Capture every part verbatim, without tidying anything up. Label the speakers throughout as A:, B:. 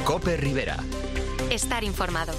A: COPE Rivera.
B: Estar informado.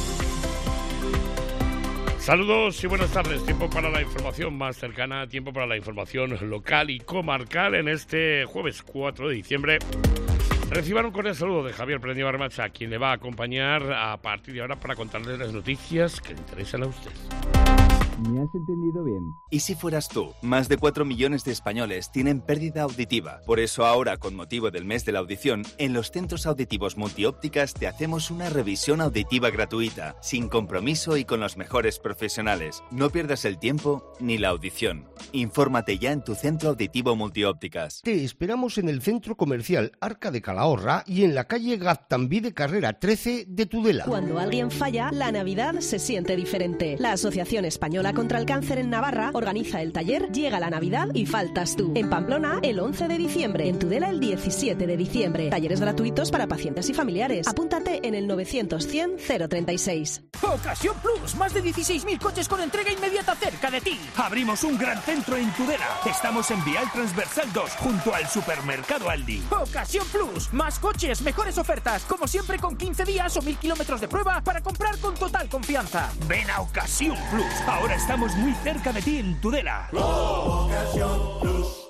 C: Saludos y buenas tardes. Tiempo para la información más cercana, tiempo para la información local y comarcal en este jueves cuatro de diciembre. Reciban un cordial saludo de Javier Prendio Barmacha, quien le va a acompañar a partir de ahora para contarles las noticias que le interesan a usted.
D: ¿Me has entendido bien?
A: ¿Y si fueras tú? Más de cuatro millones de españoles tienen pérdida auditiva. Por eso ahora, con motivo del mes de la audición, en los centros auditivos Multiópticas te hacemos una revisión auditiva gratuita, sin compromiso y con los mejores profesionales. No pierdas el tiempo ni la audición. Infórmate ya en tu centro auditivo Multiópticas.
E: Te esperamos en el centro comercial Arca de Calahorra y en la calle Gaztambí de Carrera trece de Tudela.
F: Cuando alguien falla, la Navidad se siente diferente. La Asociación Española contra el Cáncer en Navarra organiza el taller Llega la Navidad y faltas tú. En Pamplona el once de diciembre, en Tudela el diecisiete de diciembre. Talleres gratuitos para pacientes y familiares. Apúntate en el novecientos cien cero treinta y seis.
G: Ocasión Plus, más de dieciséis mil coches con entrega inmediata cerca de ti. Abrimos un gran centro en Tudela. Estamos en Vial Transversal dos, junto al supermercado Aldi. Ocasión Plus, más coches, mejores ofertas, como siempre con quince días o mil kilómetros de prueba para comprar con total confianza. Ven a Ocasión Plus. Ahora estamos muy cerca de ti en Tudela. Ocasión Plus.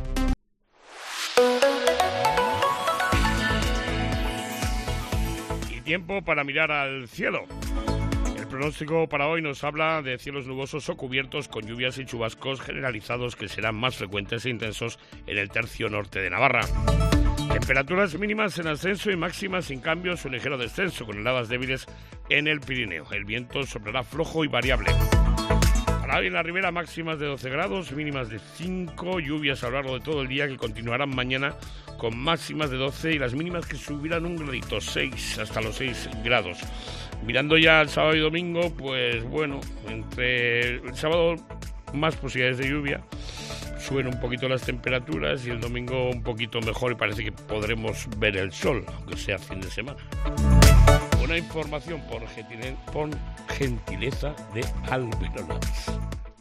C: Y tiempo para mirar al cielo. El pronóstico para hoy nos habla de cielos nubosos o cubiertos con lluvias y chubascos generalizados que serán más frecuentes e intensos en el tercio norte de Navarra. Temperaturas mínimas en ascenso y máximas sin cambios o ligero descenso, con heladas débiles en el Pirineo. El viento soplará flojo y variable. Para hoy en la ribera, máximas de doce grados, mínimas de cinco, lluvias a lo largo de todo el día que continuarán mañana con máximas de doce y las mínimas que subirán un gradito, seis, hasta los seis grados. Mirando ya el sábado y domingo, pues bueno, entre el sábado más posibilidades de lluvia, suben un poquito las temperaturas y el domingo un poquito mejor y parece que podremos ver el sol, aunque sea fin de semana. Una información por, gentile- por gentileza de Alberolabs.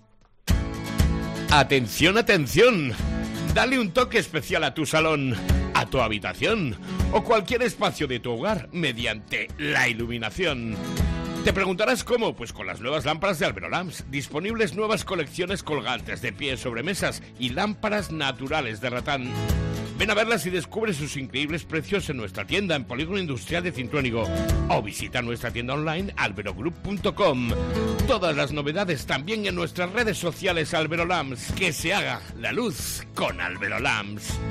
C: Atención, atención. Dale un toque especial a tu salón, a tu habitación o cualquier espacio de tu hogar mediante la iluminación. Te preguntarás cómo, pues con las nuevas lámparas de Alberolabs, disponibles nuevas colecciones colgantes de pie sobre mesas y lámparas naturales de ratán. Ven a verlas y descubre sus increíbles precios en nuestra tienda en Polígono Industrial de Cintruénigo o visita nuestra tienda online alberogroup punto com. Todas las novedades también en nuestras redes sociales Alberolabs. Que se haga la luz con Alberolabs.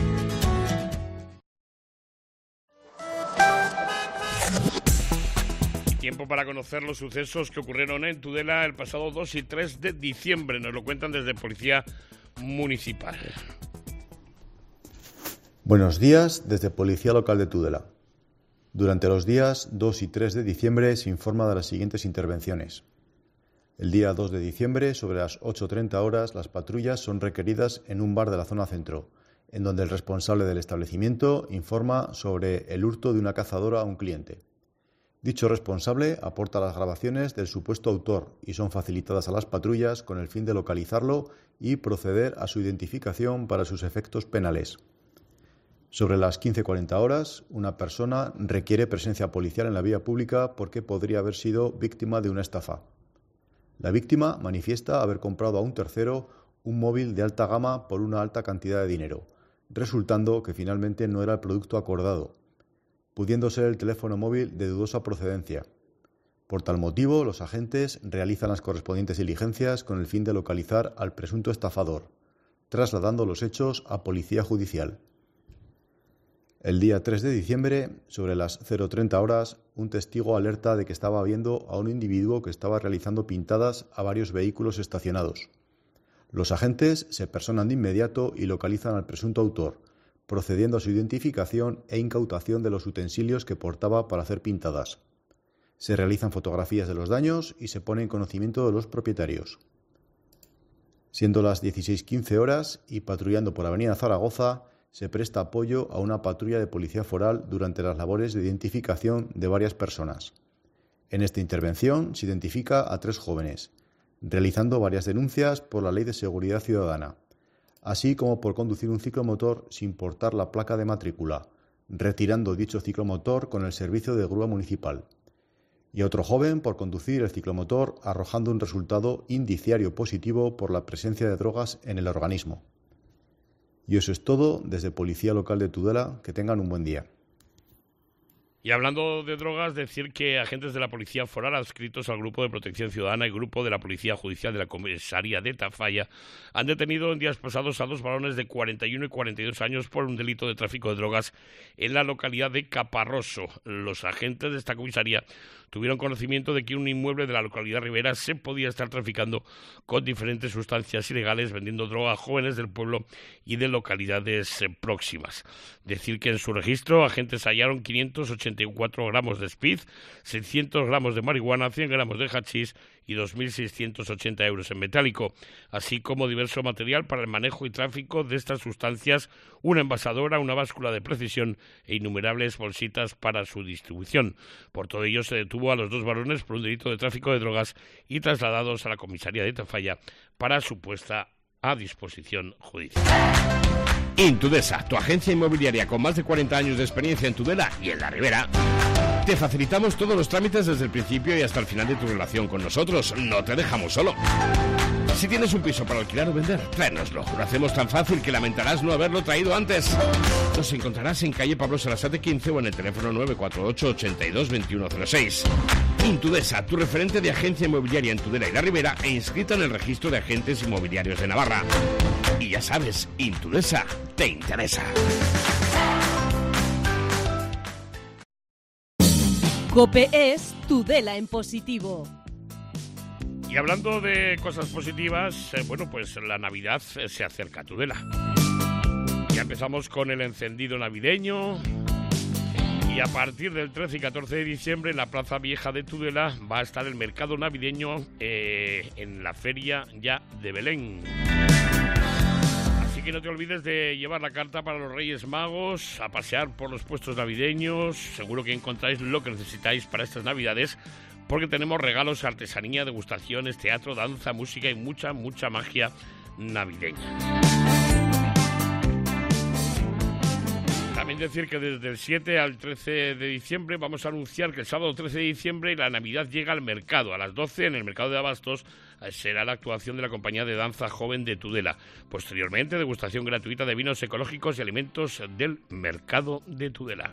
C: Tiempo para conocer los sucesos que ocurrieron en Tudela el pasado dos y tres de diciembre. Nos lo cuentan desde Policía Municipal.
H: Buenos días desde Policía Local de Tudela. Durante los días dos y tres de diciembre se informa de las siguientes intervenciones. El día dos de diciembre, sobre las ocho treinta horas, las patrullas son requeridas en un bar de la zona centro, en donde el responsable del establecimiento informa sobre el hurto de una cazadora a un cliente. Dicho responsable aporta las grabaciones del supuesto autor y son facilitadas a las patrullas con el fin de localizarlo y proceder a su identificación para sus efectos penales. Sobre las quince cuarenta horas, una persona requiere presencia policial en la vía pública porque podría haber sido víctima de una estafa. La víctima manifiesta haber comprado a un tercero un móvil de alta gama por una alta cantidad de dinero, resultando que finalmente no era el producto acordado, pudiendo ser el teléfono móvil de dudosa procedencia. Por tal motivo, los agentes realizan las correspondientes diligencias con el fin de localizar al presunto estafador, trasladando los hechos a Policía Judicial. El día tres de diciembre, sobre las cero treinta horas, un testigo alerta de que estaba viendo a un individuo que estaba realizando pintadas a varios vehículos estacionados. Los agentes se personan de inmediato y localizan al presunto autor, procediendo a su identificación e incautación de los utensilios que portaba para hacer pintadas. Se realizan fotografías de los daños y se pone en conocimiento de los propietarios. Siendo las dieciséis quince horas y patrullando por Avenida Zaragoza, se presta apoyo a una patrulla de policía foral durante las labores de identificación de varias personas. En esta intervención se identifica a tres jóvenes, realizando varias denuncias por la Ley de Seguridad Ciudadana, así como por conducir un ciclomotor sin portar la placa de matrícula, retirando dicho ciclomotor con el servicio de grúa municipal, y a otro joven por conducir el ciclomotor arrojando un resultado indiciario positivo por la presencia de drogas en el organismo. Y eso es todo desde Policía Local de Tudela. Que tengan un buen día.
C: Y hablando de drogas, decir que agentes de la Policía Foral adscritos al Grupo de Protección Ciudadana y Grupo de la Policía Judicial de la Comisaría de Tafalla han detenido en días pasados a dos varones de cuarenta y uno y cuarenta y dos años por un delito de tráfico de drogas en la localidad de Caparroso. Los agentes de esta comisaría tuvieron conocimiento de que un inmueble de la localidad ribera se podía estar traficando con diferentes sustancias ilegales, vendiendo droga a jóvenes del pueblo y de localidades eh, próximas. Decir que en su registro agentes hallaron quinientos ochenta y cuatro gramos de speed, seiscientos gramos de marihuana, cien gramos de hachís y dos mil seiscientos ochenta euros en metálico, así como diverso material para el manejo y tráfico de estas sustancias, una envasadora, una báscula de precisión e innumerables bolsitas para su distribución. Por todo ello se detuvo a los dos varones por un delito de tráfico de drogas y trasladados a la comisaría de Tafalla para su puesta a disposición judicial.
I: Intudesa, tu agencia inmobiliaria con más de cuarenta años de experiencia en Tudela y en la Ribera. Te facilitamos todos los trámites desde el principio y hasta el final de tu relación con nosotros. No te dejamos solo. Si tienes un piso para alquilar o vender, tráenoslo. Lo hacemos tan fácil que lamentarás no haberlo traído antes. Nos encontrarás en calle Pablo Sarasate quince o en el teléfono nueve cuatro ocho, ochenta y dos, veintiuno cero seis. Intudesa, tu referente de agencia inmobiliaria en Tudela y la Ribera e inscrita en el registro de agentes inmobiliarios de Navarra. Y ya sabes, Intudesa te interesa.
F: COPE es Tudela en positivo.
C: Y hablando de cosas positivas, eh, bueno, pues la Navidad eh, se acerca a Tudela. Ya empezamos con el encendido navideño y a partir del trece y catorce de diciembre en la Plaza Vieja de Tudela va a estar el mercado navideño eh, en la feria ya de Belén. Así que no te olvides de llevar la carta para los Reyes Magos, a pasear por los puestos navideños. Seguro que encontráis lo que necesitáis para estas Navidades, porque tenemos regalos, artesanía, degustaciones, teatro, danza, música y mucha, mucha magia navideña. También decir que desde el siete al trece de diciembre vamos a anunciar que el sábado trece de diciembre la Navidad llega al mercado. A las doce en el mercado de Abastos será la actuación de la compañía de danza joven de Tudela. Posteriormente, degustación gratuita de vinos ecológicos y alimentos del mercado de Tudela.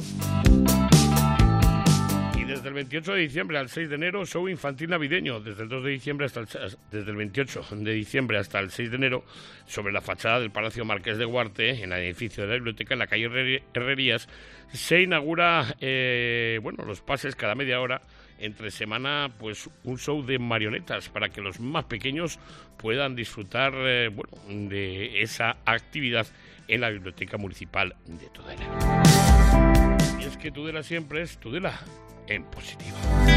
C: Desde el veintiocho de diciembre al seis de enero, show infantil navideño. Desde el dos de diciembre hasta el, desde el veintiocho de diciembre hasta el seis de enero, sobre la fachada del Palacio Marqués de Guarte, en el edificio de la biblioteca, en la calle Herrerías, se inaugura, eh, bueno, los pases cada media hora. Entre semana, pues un show de marionetas para que los más pequeños puedan disfrutar, eh, bueno, de esa actividad en la biblioteca municipal de Tudela. Y es que Tudela siempre es Tudela en positivo.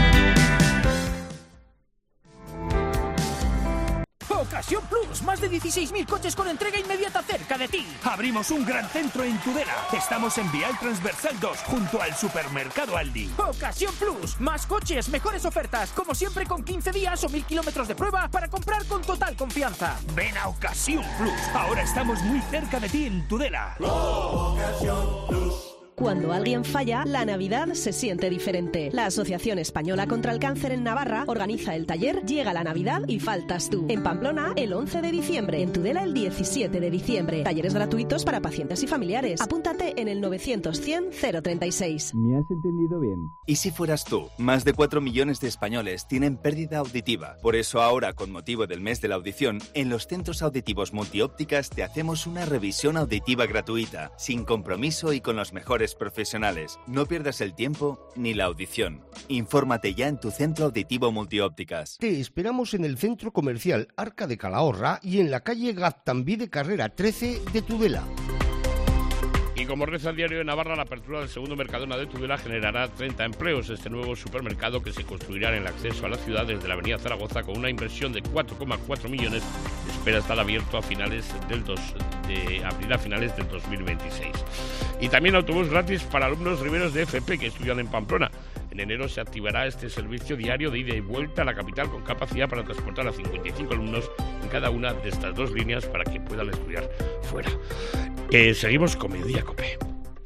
G: Ocasión Plus, más de dieciséis mil coches con entrega inmediata cerca de ti. Abrimos un gran centro en Tudela. Estamos en Vial Transversal dos, junto al supermercado Aldi. Ocasión Plus, más coches, mejores ofertas, como siempre con quince días o mil kilómetros de prueba para comprar con total confianza. Ven a Ocasión Plus, ahora estamos muy cerca de ti en Tudela.
F: Ocasión Plus. Cuando alguien falla, la Navidad se siente diferente. La Asociación Española contra el Cáncer en Navarra organiza el taller Llega la Navidad y faltas tú. En Pamplona, el once de diciembre. En Tudela, el diecisiete de diciembre. Talleres gratuitos para pacientes y familiares. Apúntate en el novecientos cien cero treinta y seis.
D: ¿Me has entendido bien?
A: ¿Y si fueras tú? Más de cuatro millones de españoles tienen pérdida auditiva. Por eso ahora, con motivo del mes de la audición, en los centros auditivos multiópticas te hacemos una revisión auditiva gratuita, sin compromiso y con los mejores profesionales. No pierdas el tiempo ni la audición. Infórmate ya en tu centro auditivo multiópticas.
E: Te esperamos en el centro comercial Arca de Calahorra y en la calle Gaztambí de Carrera trece de Tudela.
C: Y como reza el Diario de Navarra, la apertura del segundo Mercadona de Tudela generará treinta empleos. Este nuevo supermercado, que se construirá en el acceso a la ciudad desde la avenida Zaragoza con una inversión de cuatro coma cuatro millones, espera estar abierto a finales del dos, de abril a finales del dos mil veintiséis. Y también autobús gratis para alumnos riberos de F P que estudian en Pamplona. En enero se activará este servicio diario de ida y vuelta a la capital con capacidad para transportar a cincuenta y cinco alumnos en cada una de estas dos líneas para que puedan estudiar fuera. Eh, seguimos con Mediodía Cope.